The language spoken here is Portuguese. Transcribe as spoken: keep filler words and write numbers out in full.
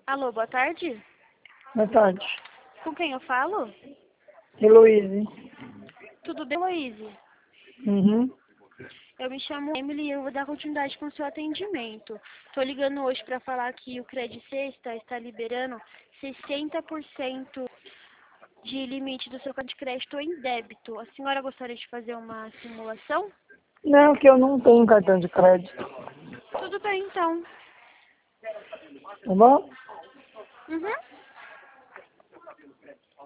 Alô, boa tarde. Boa tarde. Com quem eu falo? Heloíse. Tudo bem, Luíse? Uhum. Eu me chamo Emily e eu vou dar continuidade com o seu atendimento. Estou ligando hoje para falar que o Credit Sexta está liberando sessenta por cento de limite do seu cartão de crédito em débito. A senhora gostaria de fazer uma simulação? Não, que eu não tenho cartão de crédito. Tudo bem, então. Tá bom? Uhum.